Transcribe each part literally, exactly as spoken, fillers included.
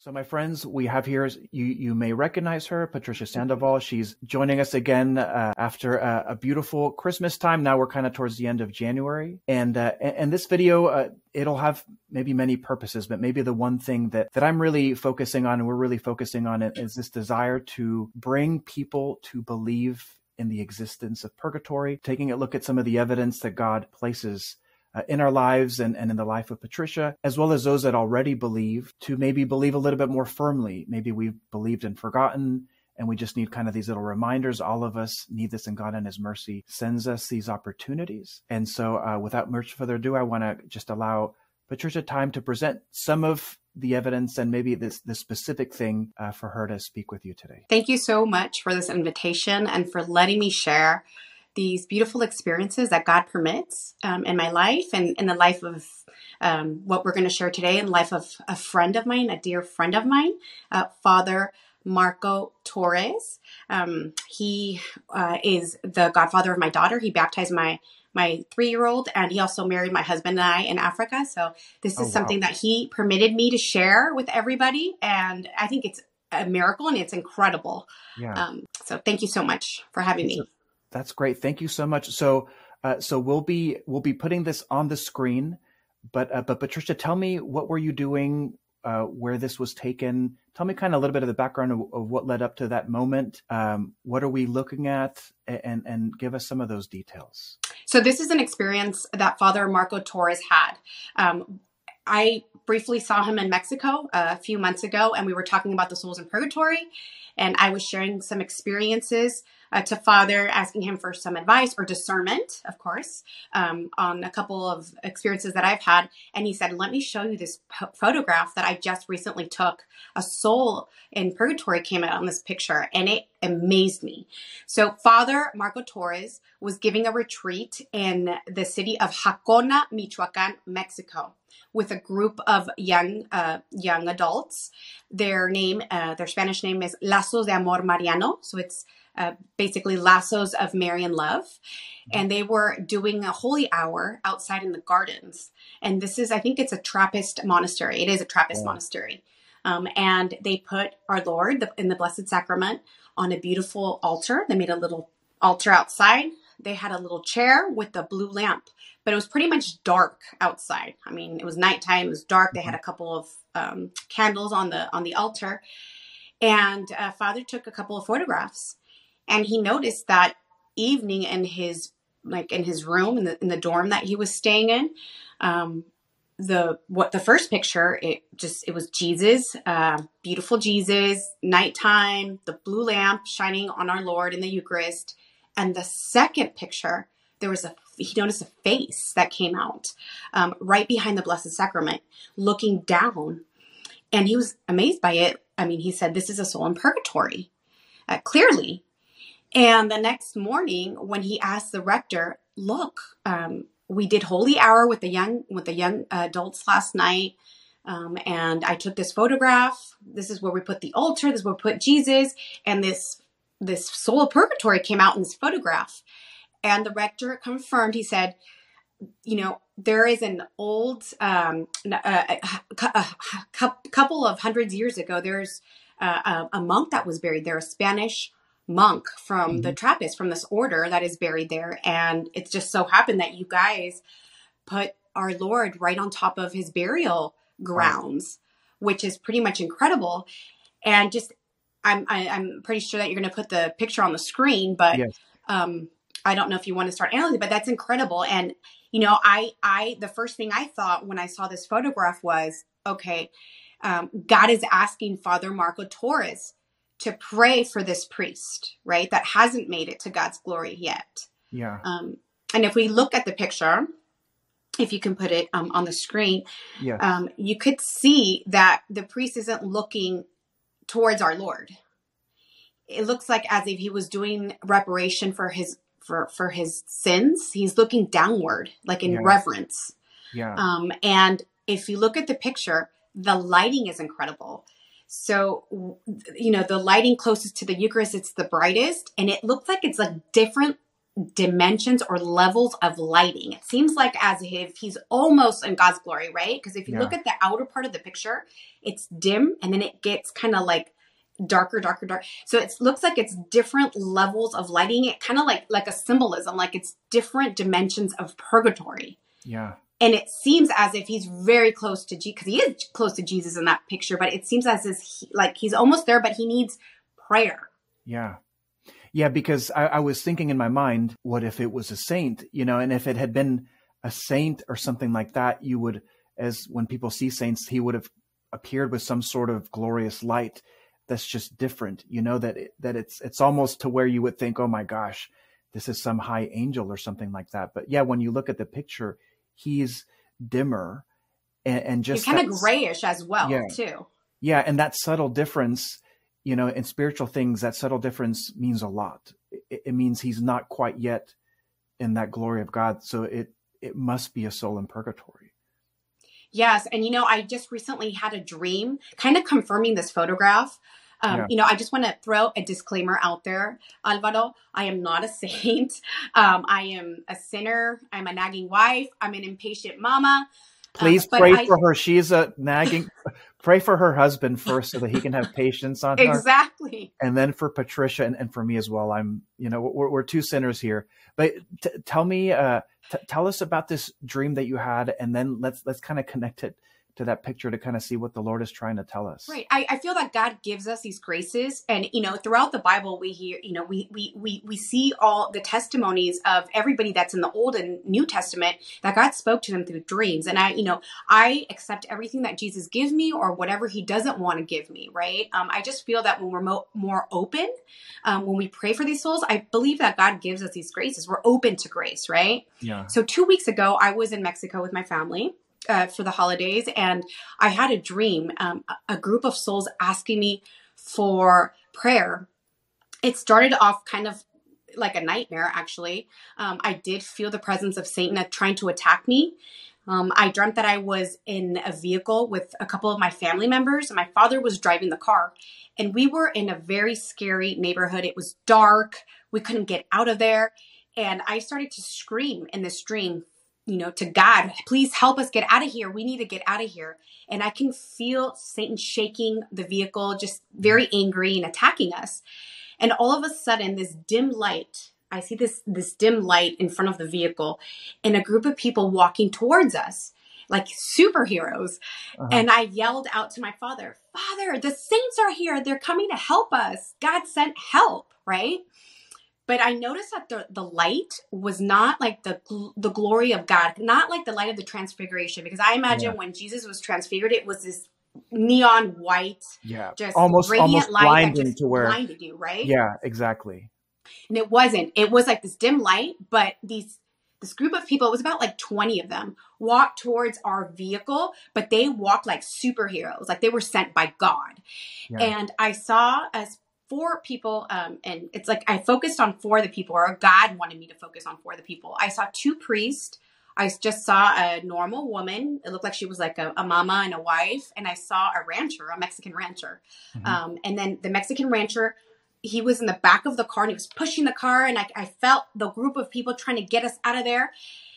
So my friends, we have here, you you may recognize her, Patricia Sandoval. She's joining us again uh, after a, a beautiful Christmas time. Now we're kind of towards the end of January. And uh, and this video, uh, it'll have maybe many purposes, but maybe the one thing that, that I'm really focusing on and we're really focusing on it is this desire to bring people to believe in the existence of purgatory, taking a look at some of the evidence that God places Uh, in our lives and, and in the life of Patricia, as well as those that already believe, to maybe believe a little bit more firmly. Maybe we've believed and forgotten, and we just need kind of these little reminders. All of us need this, and God in his mercy sends us these opportunities. And so uh, without much further ado, I want to just allow Patricia time to present some of the evidence and maybe this, this specific thing uh, for her to speak with you today. Thank you so much for this invitation and for letting me share these beautiful experiences that God permits um, in my life and in the life of um, what we're going to share today, in the life of a friend of mine, a dear friend of mine, uh, Father Marco Torres. Um, he uh, is the godfather of my daughter. He baptized my my three-year-old, and he also married my husband and I in Africa. So this is oh, wow. something that he permitted me to share with everybody, and I think it's a miracle and it's incredible. Yeah. Um, so thank you so much for having me. That's great. Thank you so much. So, uh, so we'll be we'll be putting this on the screen, but uh, but Patricia, tell me, what were you doing uh, where this was taken? Tell me kind of a little bit of the background of, of what led up to that moment. Um, what are we looking at, and and give us some of those details. So this is an experience that Father Marco Torres had. Um, I briefly saw him in Mexico uh, a few months ago, and we were talking about the souls in purgatory, and I was sharing some experiences Uh, to Father, asking him for some advice or discernment, of course, um, on a couple of experiences that I've had. And he said, let me show you this p- photograph that I just recently took. A soul in purgatory came out on this picture, and it amazed me. So Father Marco Torres was giving a retreat in the city of Jacona, Michoacan, Mexico, with a group of young uh, young adults. Their name, uh, their Spanish name is Lazos de Amor Mariano. So it's Uh, basically lassos of Marian love. And they were doing a holy hour outside in the gardens. And this is, I think it's a Trappist monastery. It is a Trappist yeah. monastery. Um, and they put our Lord the, in the Blessed Sacrament on a beautiful altar. They made a little altar outside. They had a little chair with a blue lamp, but it was pretty much dark outside. I mean, it was nighttime. It was dark. They had a couple of um, candles on the, on the altar. And uh, Father took a couple of photographs. And he noticed that evening in his, like in his room, in the, in the dorm that he was staying in, um, the, what the first picture, it just, it was Jesus, uh, beautiful Jesus, nighttime, the blue lamp shining on our Lord in the Eucharist. And the second picture, there was a, he noticed a face that came out, um, right behind the Blessed Sacrament, looking down. And he was amazed by it. I mean, he said, this is a soul in purgatory, uh, clearly. And the next morning, when he asked the rector, look, um, we did holy hour with the young with the young adults last night, um, and I took this photograph. This is where we put the altar. This is where we put Jesus, and this this soul of purgatory came out in this photograph. And the rector confirmed. He said, you know, there is an old um, a, a, a couple of hundreds years ago. There's uh, a, a monk that was buried there, a Spanish monk from mm-hmm. the Trappist, from this order that is buried there. And it just so happened that you guys put our Lord right on top of his burial grounds, wow. which is pretty much incredible. And just, I'm, I, I'm pretty sure that you're going to put the picture on the screen, but yes. um, I don't know if you want to start analyzing, but that's incredible. And, you know, I, I, the first thing I thought when I saw this photograph was, okay, um, God is asking Father Marco Torres to pray for this priest, right? That hasn't made it to God's glory yet. Yeah. Um, and if we look at the picture, if you can put it um, on the screen, yes. um, you could see that the priest isn't looking towards our Lord. It looks like as if he was doing reparation for his, for, for his sins. He's looking downward, like in yes. reverence. Yeah. Um, and if you look at the picture, the lighting is incredible. So, you know, the lighting closest to the Eucharist, it's the brightest, and it looks like it's a different dimensions or levels of lighting. It seems like as if he's almost in God's glory, right? Because if you Yeah. look at the outer part of the picture, it's dim and then it gets kind of like darker, darker, dark. So it looks like it's different levels of lighting. It kind of like like a symbolism, like it's different dimensions of purgatory. Yeah. And it seems as if he's very close to Jesus, because he is close to Jesus in that picture, but it seems as if he, like he's almost there, but he needs prayer. Yeah. Yeah, because I, I was thinking in my mind, what if it was a saint, you know, and if it had been a saint or something like that, you would, as when people see saints, he would have appeared with some sort of glorious light that's just different, you know, that it, that it's it's almost to where you would think, oh my gosh, this is some high angel or something like that. But yeah, when you look at the picture, he's dimmer and, and just he's kind of grayish as well, yeah, too. Yeah, and that subtle difference, you know, in spiritual things, that subtle difference means a lot. It, it means he's not quite yet in that glory of God. So it it must be a soul in purgatory. Yes. And, you know, I just recently had a dream kind of confirming this photograph. Um, Yeah. You know, I just want to throw a disclaimer out there, Alvaro. I am not a saint. Um, I am a sinner. I'm a nagging wife. I'm an impatient mama. Please Um, but pray I- for her. She's a nagging. Pray for her husband first so that he can have patience on her. Exactly. And then for Patricia and, and for me as well. I'm, you know, we're, we're two sinners here. But t- tell me, uh, t- tell us about this dream that you had, and then let's let's kind of connect it to that picture to kind of see what the Lord is trying to tell us. Right. I, I feel that God gives us these graces. And, you know, throughout the Bible, we hear, you know, we, we, we, we see all the testimonies of everybody that's in the Old and New Testament that God spoke to them through dreams. And I, you know, I accept everything that Jesus gives me or whatever he doesn't want to give me. Right. Um, I just feel that when we're mo- more open, um, when we pray for these souls, I believe that God gives us these graces. We're open to grace. Right. Yeah. So two weeks ago, I was in Mexico with my family. Uh, for the holidays. And I had a dream, um, a, a group of souls asking me for prayer. It started off kind of like a nightmare, actually. Um, I did feel the presence of Satan trying to attack me. Um, I dreamt that I was in a vehicle with a couple of my family members, and my father was driving the car. And we were in a very scary neighborhood. It was dark. We couldn't get out of there. And I started to scream in this dream, you know, to God, please help us get out of here. We need to get out of here. And I can feel Satan shaking the vehicle, just very angry and attacking us. And all of a sudden, this dim light, I see this, this dim light in front of the vehicle and a group of people walking towards us like superheroes. Uh-huh. And I yelled out to my father, Father, the saints are here. They're coming to help us. God sent help, right? But I noticed that the, the light was not like the the glory of God, not like the light of the transfiguration. Because I imagine yeah. when Jesus was transfigured, it was this neon white, yeah, just almost radiant almost light blinding that just to where blinded you, right? Yeah, exactly. And it wasn't. It was like this dim light, but these this group of people, it was about like twenty of them, walked towards our vehicle, but they walked like superheroes, like they were sent by God. Yeah. And I saw us. Four people, um, and it's like I focused on four of the people, or God wanted me to focus on four of the people. I saw two priests. I just saw a normal woman. It looked like she was like a, a mama and a wife. And I saw a rancher, a Mexican rancher. Mm-hmm. Um, and then the Mexican rancher, he was in the back of the car and he was pushing the car. And I, I felt the group of people trying to get us out of there.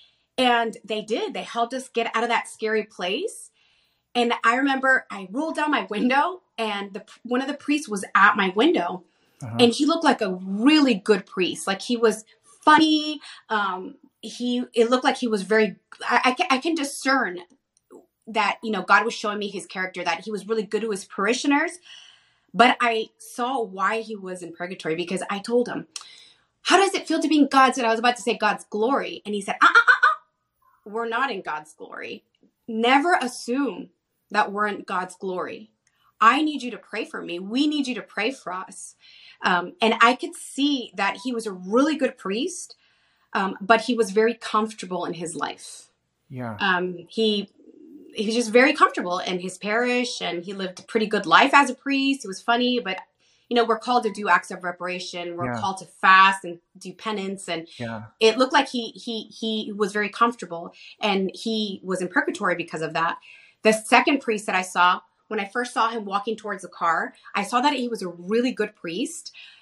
And they did. They helped us get out of that scary place. And I remember I rolled down my window and the one of the priests was at my window. Uh-huh. And he looked like a really good priest. Like he was funny. Um, he, it looked like he was very, I, I, can, I can discern that, you know, God was showing me his character, that he was really good to his parishioners. But I saw why he was in purgatory because I told him, how does it feel to be in God's? And I was about to say God's glory. And he said, uh, uh, uh, uh. We're not in God's glory. Never assume that we're in God's glory. I need you to pray for me. We need you to pray for us. Um, and I could see that he was a really good priest, um, but he was very comfortable in his life. Yeah. Um, he he was just very comfortable in his parish, and he lived a pretty good life as a priest. It was funny, but you know, we're called to do acts of reparation. We're yeah. called to fast and do penance, and yeah. it looked like he he he was very comfortable, and he was in purgatory because of that. The second priest that I saw, when I first saw him walking towards the car, I saw that he was a really good priest,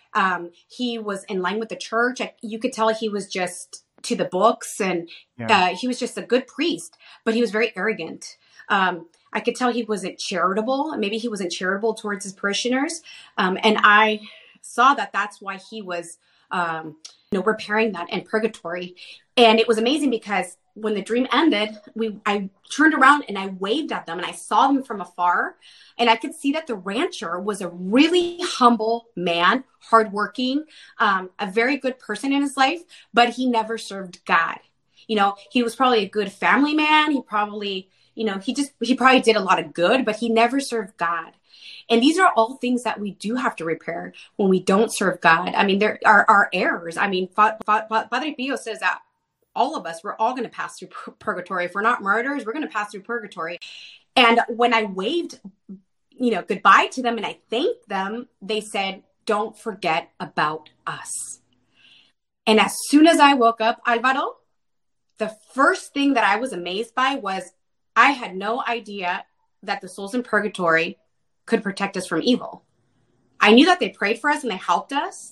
Um, he was in line with the church. I, you could tell he was just to the books, and Yeah. uh, he was just a good priest, but he was very arrogant. Um, I could tell he wasn't charitable. Maybe he wasn't charitable towards his parishioners. Um, and I saw that that's why he was, um, you know, repairing that in purgatory. And it was amazing because when the dream ended, we I turned around and I waved at them, and I saw them from afar, and I could see that the rancher was a really humble man, hardworking, um, a very good person in his life, but he never served God. You know, he was probably a good family man. He probably, you know, he just he probably did a lot of good, but he never served God. And these are all things that we do have to repair when we don't serve God. I mean, there are, are errors. I mean, Padre Pio says that all of us, we're all going to pass through purgatory. If we're not martyrs, we're going to pass through purgatory. And when I waved, you know, goodbye to them and I thanked them, they said, don't forget about us. And as soon as I woke up, Alvaro, the first thing that I was amazed by was I had no idea that the souls in purgatory could protect us from evil. I knew that they prayed for us and they helped us,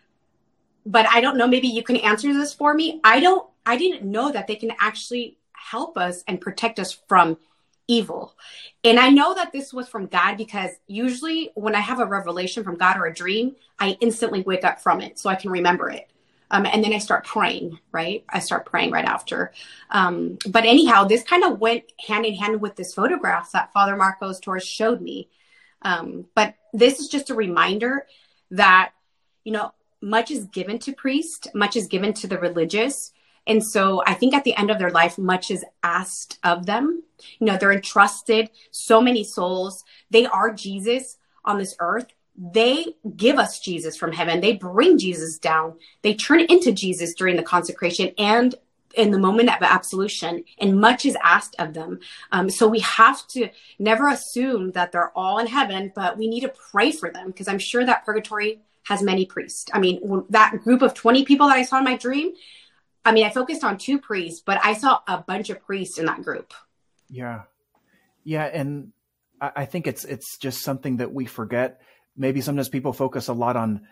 but I don't know, maybe you can answer this for me. I don't, I didn't know that they can actually help us and protect us from evil. And I know that this was from God because usually when I have a revelation from God or a dream, I instantly wake up from it so I can remember it. Um, and then I start praying, right? I start praying right after. Um, but anyhow, this kind of went hand in hand with this photograph that Father Marcos Torres showed me. Um, but this is just a reminder that, you know, much is given to priests, much is given to the religious. And so I think at the end of their life, much is asked of them. You know, they're entrusted so many souls. They are Jesus on this earth. They give us Jesus from heaven. They bring Jesus down. They turn into Jesus during the consecration and in the moment of absolution, and much is asked of them. Um, so we have to never assume that they're all in heaven, but we need to pray for them because I'm sure that purgatory has many priests. I mean, that group of twenty people that I saw in my dream, I mean, I focused on two priests, but I saw a bunch of priests in that group. Yeah. Yeah. And I, I think it's, it's just something that we forget. Maybe sometimes people focus a lot on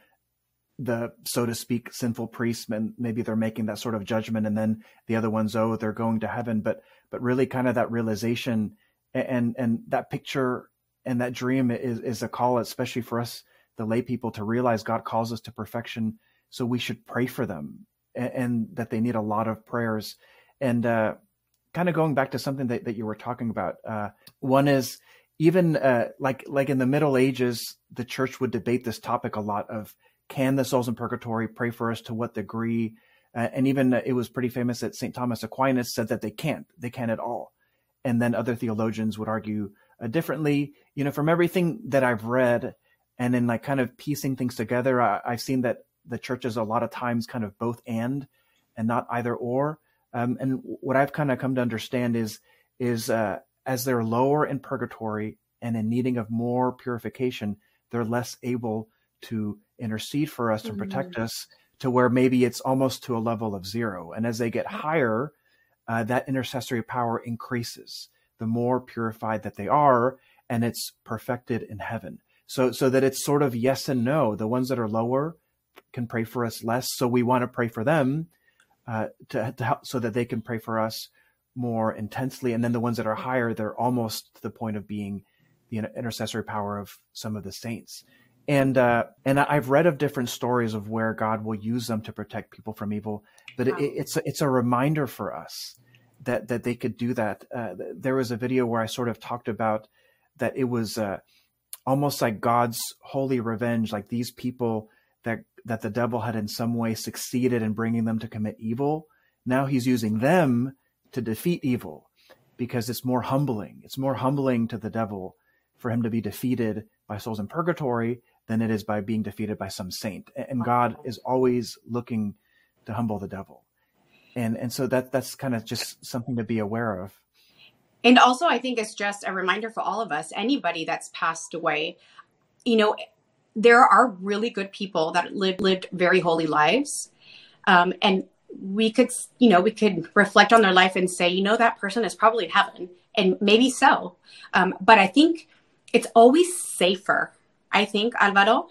the, so to speak, sinful priests, and maybe they're making that sort of judgment. And then the other ones, oh, they're going to heaven. But, but really kind of that realization and, and that picture and that dream is, is a call, especially for us, the lay people, to realize God calls us to perfection. So we should pray for them and, and that they need a lot of prayers. And uh, kind of going back to something that, that you were talking about. Uh, one is even uh, like, like in the Middle Ages, the church would debate this topic a lot of, can the souls in purgatory pray for us? To what degree? Uh, and even uh, it was pretty famous that Saint Thomas Aquinas said that they can't, they can't at all. And then other theologians would argue uh, differently. You know, from everything that I've read and in like kind of piecing things together, I, I've seen that the church is a lot of times kind of both and, and not either or. Um, and what I've kind of come to understand is, is uh, as they're lower in purgatory and in needing of more purification, they're less able to intercede for us and protect mm-hmm. us, to where maybe it's almost to a level of zero. And as they get higher, uh, that intercessory power increases, the more purified that they are, and it's perfected in heaven. So, so that it's sort of yes and no. The ones that are lower can pray for us less. So we want to pray for them uh, to, to help, so that they can pray for us more intensely. And then the ones that are higher, they're almost to the point of being the intercessory power of some of the saints. And uh, and I've read of different stories of where God will use them to protect people from evil. But wow. it, it's a, it's a reminder for us that that they could do that. Uh, there was a video where I sort of talked about that it was uh, almost like God's holy revenge, like these people that that the devil had in some way succeeded in bringing them to commit evil. Now he's using them to defeat evil, because it's more humbling. It's more humbling to the devil for him to be defeated by souls in purgatory than it is by being defeated by some saint. And God is always looking to humble the devil. And and so that that's kind of just something to be aware of. And also, I think it's just a reminder for all of us, anybody that's passed away, you know, there are really good people that lived, lived very holy lives. Um, and we could, you know, we could reflect on their life and say, you know, that person is probably in heaven, and maybe so. Um, but I think it's always safer, I think, Alvaro,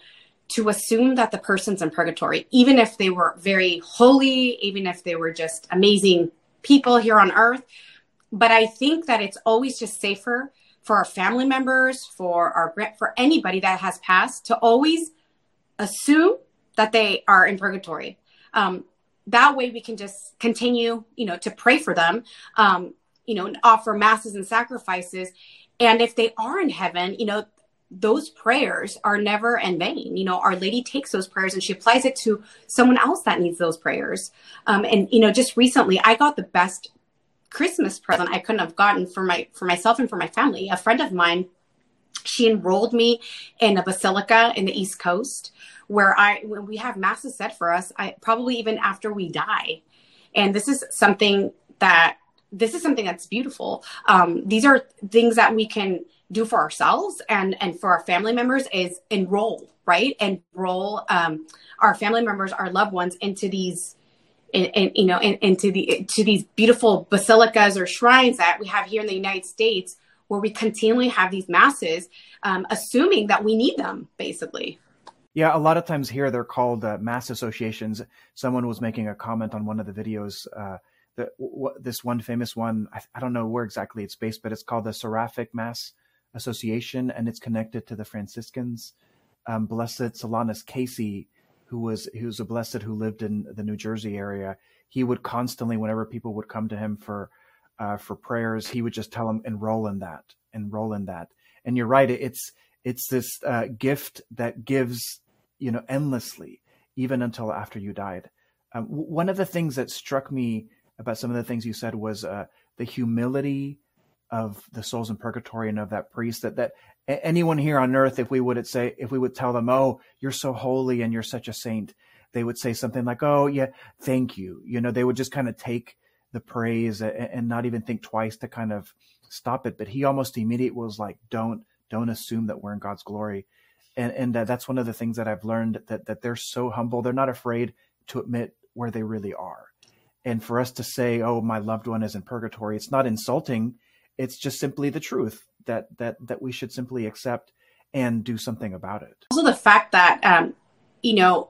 to assume that the person's in purgatory, even if they were very holy, even if they were just amazing people here on earth. But I think that it's always just safer for our family members, for our for anybody that has passed, to always assume that they are in purgatory. Um, that way we can just continue, you know, to pray for them, um, you know, and offer masses and sacrifices. And if they are in heaven, you know, those prayers are never in vain. You know, Our Lady takes those prayers and she applies it to someone else that needs those prayers. Um, and, you know, just recently I got the best Christmas present I couldn't have gotten for my, for myself and for my family. A friend of mine, she enrolled me in a basilica in the East Coast where I, when we have masses said for us, I probably even after we die. And this is something that, this is something that's beautiful. Um, these are things that we can do for ourselves and, and for our family members is enroll, right? Enroll um, our family members, our loved ones into these, in, in, you know, in, into the, to these beautiful basilicas or shrines that we have here in the United States, where we continually have these masses, um, assuming that we need them, basically. Yeah, a lot of times here they're called uh, mass associations. Someone was making a comment on one of the videos. Uh, the, w- this one famous one, I, I don't know where exactly it's based, but it's called the Seraphic Mass Association, and it's connected to the Franciscans. Um, Blessed Solanus Casey, who was who was a blessed who lived in the New Jersey area, he would constantly, whenever people would come to him for uh, for prayers, he would just tell them, enroll in that, enroll in that. And you're right, it's it's this uh, gift that gives, you know, endlessly, even until after you died. Um, w- one of the things that struck me about some of the things you said was uh, the humility of the souls in purgatory and of that priest, that that anyone here on earth, if we would say, if we would tell them, oh, you're so holy and you're such a saint, they would say something like, oh yeah, thank you. You know, they would just kind of take the praise and, and not even think twice to kind of stop it. But he almost immediately was like, don't, don't assume that we're in God's glory. And, and uh, that's one of the things that I've learned, that, that they're so humble. They're not afraid to admit where they really are. And for us to say, oh, my loved one is in purgatory, it's not insulting. It's just simply the truth that, that, that we should simply accept and do something about it. Also the fact that, um, you know,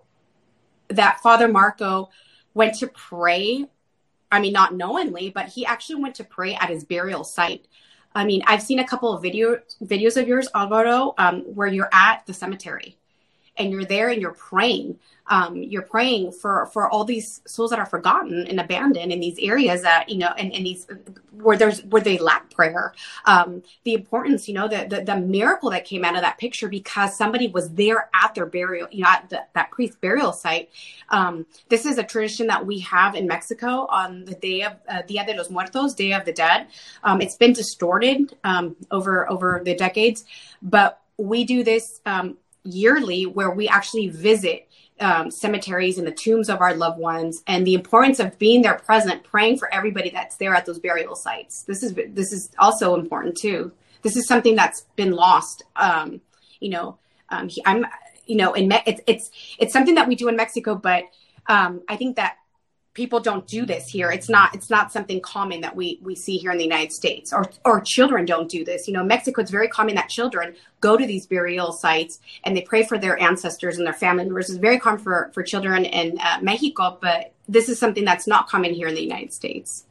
that Father Marco went to pray, I mean, not knowingly, but he actually went to pray at his burial site. I mean, I've seen a couple of video videos of yours, Alvaro, um, where you're at the cemetery and you're there and you're praying. Um, you're praying for, for all these souls that are forgotten and abandoned in these areas that, you know, and, and these where there's where they lack prayer. Um, the importance, you know, the, the the miracle that came out of that picture because somebody was there at their burial, you know, at the, that priest's burial site. Um, this is a tradition that we have in Mexico on the day of uh, Dia de los Muertos, Day of the Dead. Um, it's been distorted um, over over the decades, but we do this um, yearly where we actually visit Um, cemeteries and the tombs of our loved ones, and the importance of being there present, praying for everybody that's there at those burial sites. This is this is also important too. This is something that's been lost. Um, you know, um, he, I'm, you know, in Me- it's it's it's something that we do in Mexico, but um, I think that people don't do this here. It's not it's not something common that we we see here in the United States, or or children don't do this. You know, Mexico, it's very common that children go to these burial sites and they pray for their ancestors and their family members. It's very common for, for children in uh, Mexico, but this is something that's not common here in the United States.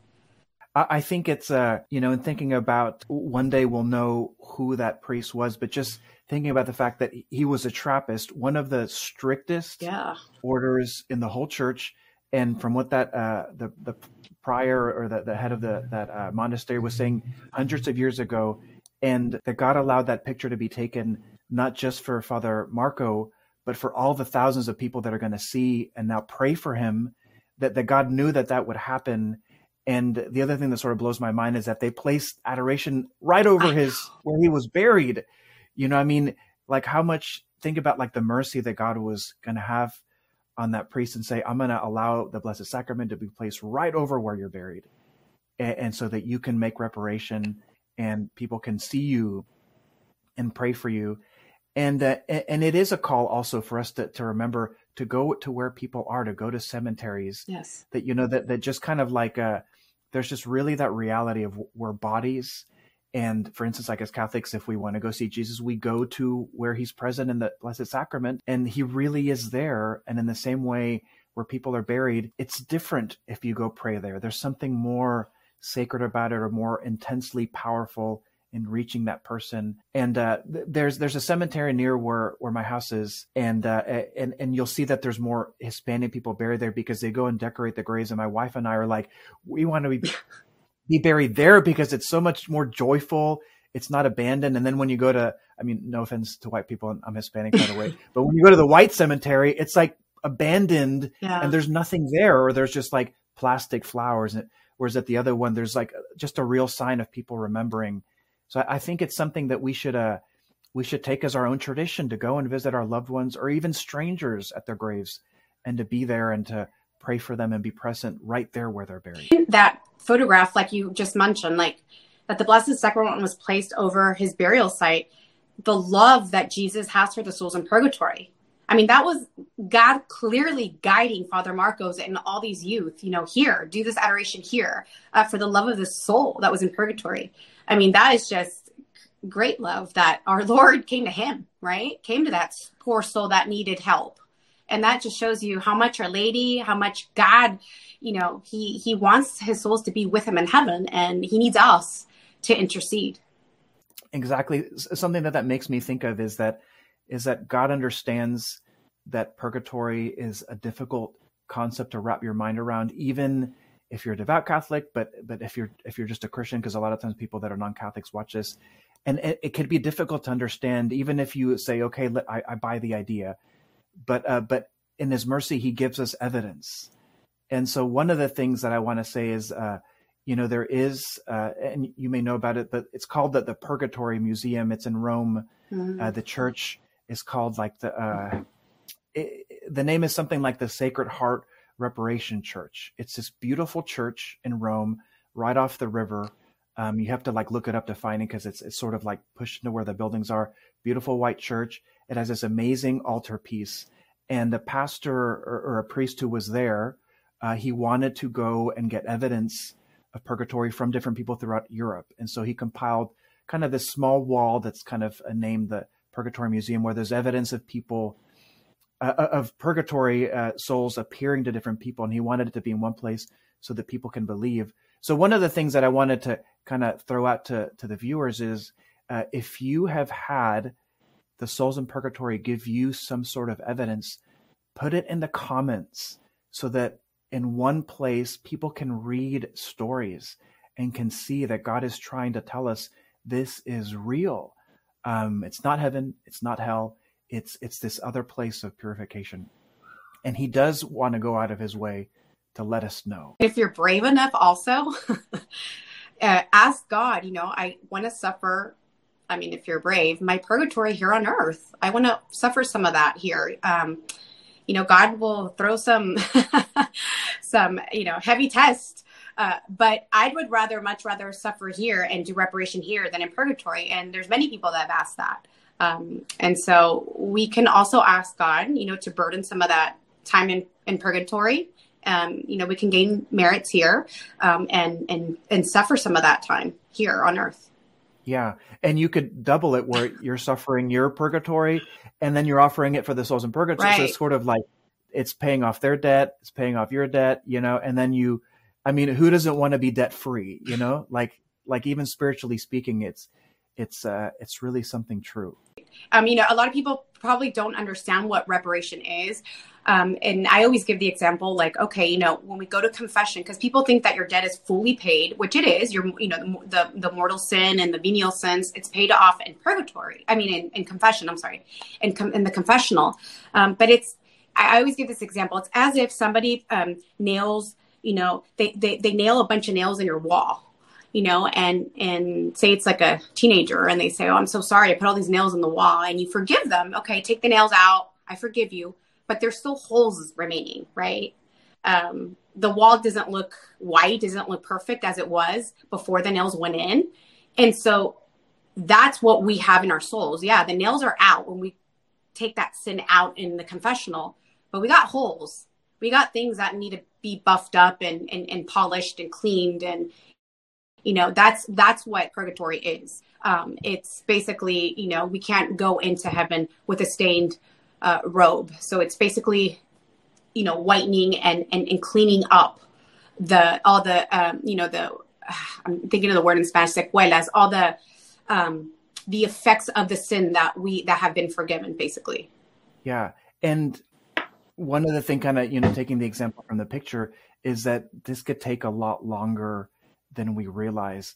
I think it's, uh, you know, in thinking about one day we'll know who that priest was, but just thinking about the fact that he was a Trappist, one of the strictest yeah. orders in the whole church. And from what that uh, the the prior or the, the head of the that uh, monastery was saying hundreds of years ago, and that God allowed that picture to be taken not just for Father Marco, but for all the thousands of people that are going to see and now pray for him, that, that God knew that that would happen. And the other thing that sort of blows my mind is that they placed adoration right over his where he was buried. You know, I mean, like how much, think about like the mercy that God was going to have on that priest and say, I'm going to allow the Blessed Sacrament to be placed right over where you're buried. And, and so that you can make reparation and people can see you and pray for you. And uh, and it is a call also for us to, to remember to go to where people are, to go to cemeteries. Yes. That, you know, that, that just kind of like, uh, there's just really that reality of where bodies And for instance, like as Catholics, if we want to go see Jesus, we go to where he's present in the Blessed Sacrament, and he really is there. And in the same way where people are buried, it's different if you go pray there. There's something more sacred about it, or more intensely powerful in reaching that person. And uh, th- there's there's a cemetery near where, where my house is, and uh, and and you'll see that there's more Hispanic people buried there because they go and decorate the graves. And my wife and I are like, we want to be be buried there because it's so much more joyful. It's not abandoned. And then when you go to, I mean, no offense to white people, I'm Hispanic, by the way, but when you go to the white cemetery, it's like abandoned, yeah. and there's nothing there, or there's just like plastic flowers. Whereas at the other one, there's like just a real sign of people remembering. So I think it's something that we should, uh, we should take as our own tradition to go and visit our loved ones, or even strangers at their graves, and to be there and to pray for them and be present right there where they're buried. That photograph, like you just mentioned, like that the Blessed Sacrament was placed over his burial site, the love that Jesus has for the souls in purgatory. I mean, that was God clearly guiding Father Marcos and all these youth, you know, here, do this adoration here uh, for the love of the soul that was in purgatory. I mean, that is just great love that our Lord came to him, right? Came to that poor soul that needed help. And that just shows you how much Our Lady, how much God, you know, he, he wants his souls to be with him in heaven, and he needs us to intercede. Exactly. Something that that makes me think of is that, is that God understands that purgatory is a difficult concept to wrap your mind around, even if you're a devout Catholic, but, but if you're, if you're just a Christian, because a lot of times people that are non-Catholics watch this, and it, it could be difficult to understand, even if you say, okay, let, I, I buy the idea. But uh, but in his mercy, he gives us evidence. And so one of the things that I want to say is, uh, you know, there is, uh, and you may know about it, but it's called the, the Purgatory Museum. It's in Rome. Mm-hmm. Uh, the church is called like the, uh, it, the name is something like the Sacred Heart Reparation Church. It's this beautiful church in Rome, right off the river. Um, you have to like look it up to find it because it's it's sort of like pushed into where the buildings are. Beautiful white church. It has this amazing altarpiece, and a pastor or, or a priest who was there, uh, he wanted to go and get evidence of purgatory from different people throughout Europe, and so he compiled kind of this small wall that's kind of named the Purgatory Museum, where there's evidence of people uh, of purgatory uh, souls appearing to different people, and he wanted it to be in one place so that people can believe. So one of the things that I wanted to kind of throw out to, to the viewers is uh, if you have had the souls in purgatory give you some sort of evidence, put it in the comments so that in one place people can read stories and can see that God is trying to tell us this is real. Um, it's not heaven. It's not hell. It's, it's this other place of purification. And he does want to go out of his way to let us know. If you're brave enough also, uh, ask God, you know, I want to suffer. I mean, if you're brave, my purgatory here on earth, I want to suffer some of that here. Um, you know, God will throw some, some, you know, heavy tests. Uh, but I would rather, much rather suffer here and do reparation here than in purgatory. And there's many people that have asked that. Um, and so we can also ask God, you know, to burden some of that time in, in purgatory. Um, you know, we can gain merits here um, and, and, and suffer some of that time here on earth. Yeah. And you could double it where you're suffering your purgatory and then you're offering it for the souls in purgatory. Right. So it's sort of like it's paying off their debt. It's paying off your debt, you know, and then you, I mean, who doesn't want to be debt free, you know, like, like even spiritually speaking, it's, it's, uh, it's really something true. Um, you know, a lot of people probably don't understand what reparation is. Um, and I always give the example, like, okay, you know, when we go to confession, because people think that your debt is fully paid, which it is, your, you know, the, the mortal sin and the venial sins, it's paid off in purgatory. I mean, in, in confession, I'm sorry, in, com- in the confessional. Um, but it's, I always give this example. It's as if somebody um, nails, you know, they, they, they nail a bunch of nails in your wall. You know, and, and say it's like a teenager and they say, oh, I'm so sorry. I put all these nails in the wall, and you forgive them. Okay. Take the nails out. I forgive you, but there's still holes remaining, right? Um, the wall doesn't look white, doesn't look perfect as it was before the nails went in. And so that's what we have in our souls. Yeah. The nails are out when we take that sin out in the confessional, but we got holes. We got things that need to be buffed up and, and, and polished and cleaned and, You know, that's that's what purgatory is. Um, it's basically, you know, we can't go into heaven with a stained uh, robe. So it's basically, you know, whitening and, and, and cleaning up the all the um, you know the uh, I'm thinking of the word in Spanish, secuelas, all the um, the effects of the sin that we that have been forgiven, basically. Yeah, and one of the thing, kind of, you know, taking the example from the picture, is that this could take a lot longer than we realize.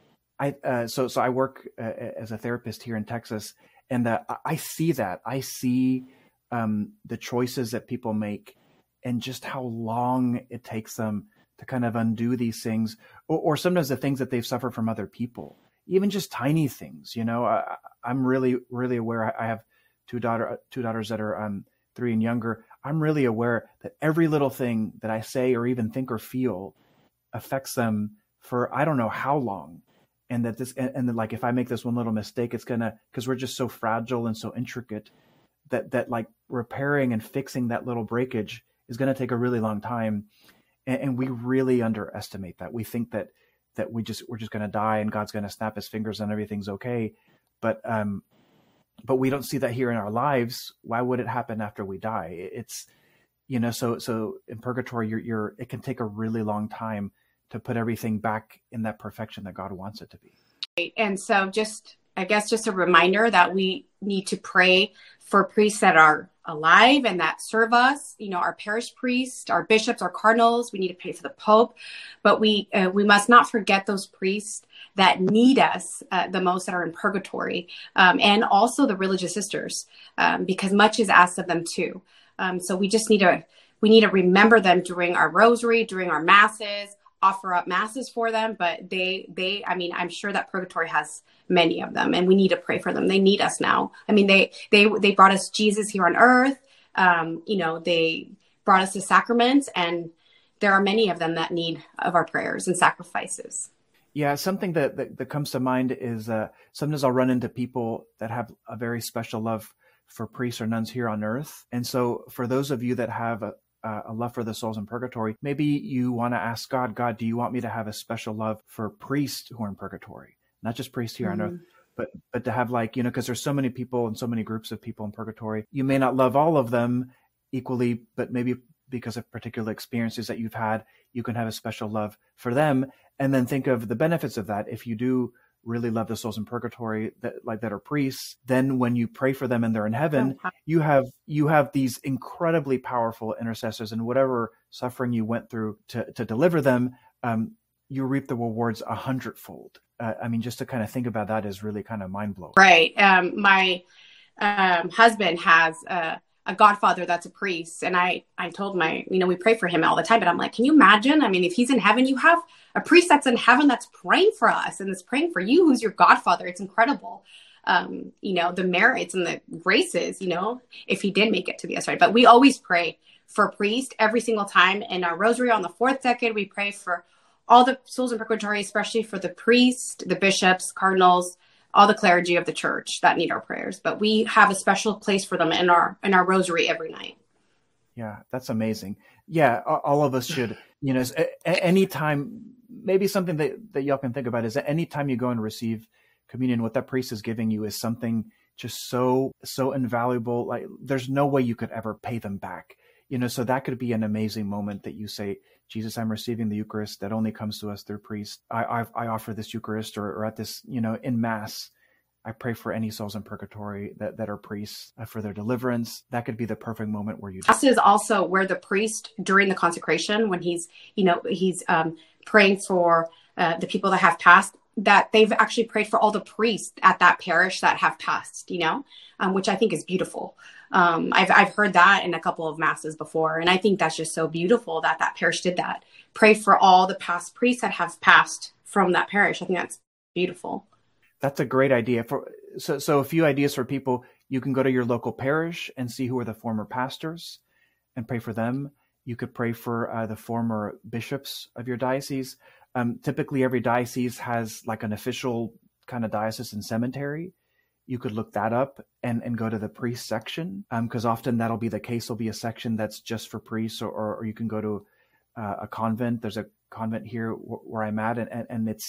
I uh, so so I work uh, as a therapist here in Texas, and uh, I see that. I see um, the choices that people make, and just how long it takes them to kind of undo these things, or, or sometimes the things that they've suffered from other people, even just tiny things. You know, I, I'm really really aware. I have two daughter two daughters that are um, three and younger. I'm really aware that every little thing that I say or even think or feel affects them for I don't know how long. And that this, and, and then like, if I make this one little mistake, it's gonna, because we're just so fragile and so intricate, that, that like repairing and fixing that little breakage is going to take a really long time. And, and we really underestimate that. We think that, that we just, we're just going to die and God's going to snap his fingers and everything's okay. But, um, but we don't see that here in our lives. Why would it happen after we die? It's, you know, so, so in purgatory, you're, you're, it can take a really long time to put everything back in that perfection that God wants it to be. And so just, I guess, just a reminder that we need to pray for priests that are alive and that serve us, you know, our parish priests, our bishops, our cardinals. We need to pray for the Pope, but we, uh, we must not forget those priests that need us uh, the most, that are in purgatory, um, and also the religious sisters, um, because much is asked of them too. Um, so we just need to, we need to remember them during our rosary, during our masses, offer up masses for them, but they, they, I mean, I'm sure that purgatory has many of them, and we need to pray for them. They need us now. I mean, they, they, they brought us Jesus here on earth. Um, you know, they brought us the sacraments, and there are many of them that need of our prayers and sacrifices. Yeah. Something that, that, that comes to mind is, uh, sometimes I'll run into people that have a very special love for priests or nuns here on earth. And so for those of you that have a, Uh, a love for the souls in purgatory, maybe you want to ask God, God, do you want me to have a special love for priests who are in purgatory? Not just priests here mm-hmm. on earth, but but to have, like, you know, because there's so many people and so many groups of people in purgatory. You may not love all of them equally, but maybe because of particular experiences that you've had, you can have a special love for them. And then think of the benefits of that. If you do really love the souls in purgatory that like that are priests, then when you pray for them and they're in heaven, you have you have these incredibly powerful intercessors, and whatever suffering you went through to to deliver them, um, you reap the rewards a hundredfold. Uh, I mean, just to kind of think about that is really kind of mind blowing. Right. Um, my um, husband has uh, a godfather that's a priest, and I I told my, you know, we pray for him all the time, but I'm like, can you imagine? I mean, if he's in heaven, you have a priest that's in heaven that's praying for us and is praying for you, who's your godfather. It's incredible. Um, you know, the merits and the graces, you know, if he did make it to be us, right? But we always pray for a priest every single time. In our rosary on the fourth decade, we pray for all the souls in purgatory, especially for the priest, the bishops, cardinals, all the clergy of the church that need our prayers. But we have a special place for them in our in our rosary every night. Yeah, that's amazing. Yeah, all of us should, you know, anytime, maybe something that, that y'all can think about is that anytime you go and receive communion, what that priest is giving you is something just so, so invaluable. Like, there's no way you could ever pay them back, you know, so that could be an amazing moment that you say, Jesus, I'm receiving the Eucharist that only comes to us through priest. I, I, I offer this Eucharist, or, or at this, you know, in Mass, I pray for any souls in purgatory that, that are priests, uh, for their deliverance. That could be the perfect moment where you. Mass is also where the priest, during the consecration, when he's, you know, he's um, praying for uh, the people that have passed, that they've actually prayed for all the priests at that parish that have passed, you know, um, which I think is beautiful. Um, I've I've heard that in a couple of masses before, and I think that's just so beautiful that that parish did that. Pray for all the past priests that have passed from that parish. I think that's beautiful. That's a great idea. For so, so a few ideas for people. You can go to your local parish and see who are the former pastors and pray for them. You could pray for uh, the former bishops of your diocese. Um, typically, every diocese has like an official kind of diocesan cemetery. You could look that up and, and go to the priest section, because um, often that'll be the case. There'll be a section that's just for priests, or, or, or you can go to uh, a convent. There's a convent here w- where I'm at, and, and, and it's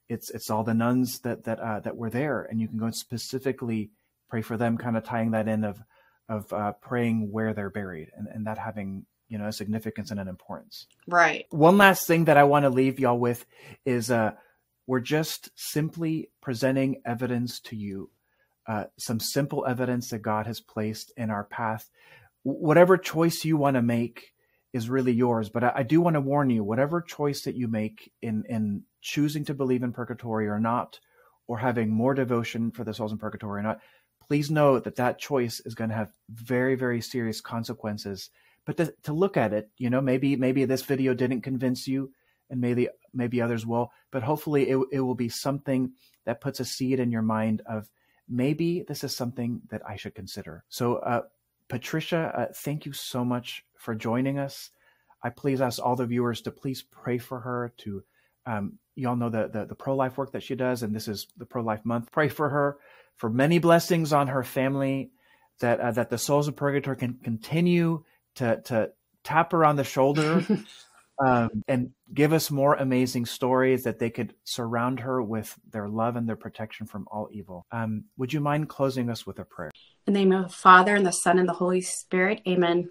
it's it's all the nuns that that uh, that were there, and you can go and specifically pray for them, kind of tying that in of of uh, praying where they're buried, and, and that having, you know, a significance and an importance. Right. One last thing that I want to leave y'all with is uh, we're just simply presenting evidence to you, uh, some simple evidence that God has placed in our path. W- whatever choice you want to make is really yours. But I, I do want to warn you, whatever choice that you make in, in choosing to believe in purgatory or not, or having more devotion for the souls in purgatory or not, please know that that choice is going to have very, very serious consequences. But to, to look at it, you know, maybe maybe this video didn't convince you, and maybe maybe others will. But hopefully, it it will be something that puts a seed in your mind of maybe this is something that I should consider. So, uh, Patricia, uh, thank you so much for joining us. I please ask all the viewers to please pray for her. To um, you all know the, the the pro-life work that she does, and this is the pro-life month. Pray for her, for many blessings on her family, that uh, that the souls of purgatory can continue to to tap her on the shoulder um, and give us more amazing stories, that they could surround her with their love and their protection from all evil. Um, would you mind closing us with a prayer? In the name of the Father, and the Son, and the Holy Spirit. Amen.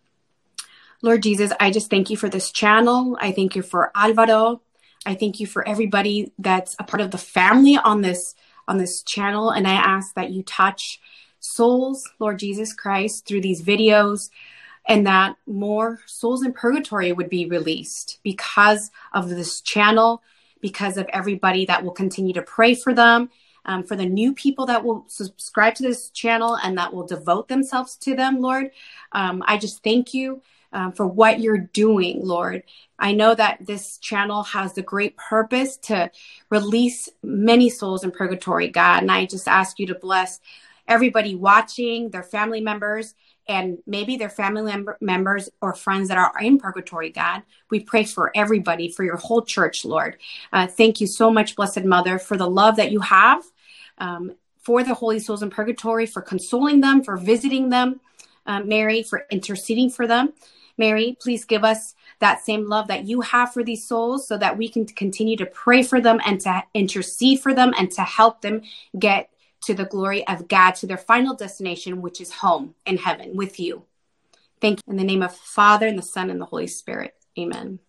Lord Jesus, I just thank you for this channel. I thank you for Alvaro. I thank you for everybody that's a part of the family on this on this channel. And I ask that you touch souls, Lord Jesus Christ, through these videos, and that more souls in purgatory would be released because of this channel, because of everybody that will continue to pray for them, um, for the new people that will subscribe to this channel and that will devote themselves to them, Lord. Um, I just thank you um, for what you're doing, Lord. I know that this channel has the great purpose to release many souls in purgatory, God. And I just ask you to bless everybody watching, their family members, and maybe their family member, members or friends that are in purgatory, God. We pray for everybody, for your whole church, Lord. Uh, thank you so much, Blessed Mother, for the love that you have um, for the holy souls in purgatory, for consoling them, for visiting them, uh, Mary, for interceding for them. Mary, please give us that same love that you have for these souls so that we can continue to pray for them and to intercede for them and to help them get to the glory of God, to their final destination, which is home in heaven with you. Thank you. In the name of the Father, and the Son, and the Holy Spirit. Amen.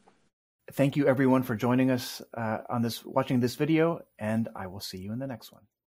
Thank you, everyone, for joining us uh, on this, watching this video, and I will see you in the next one.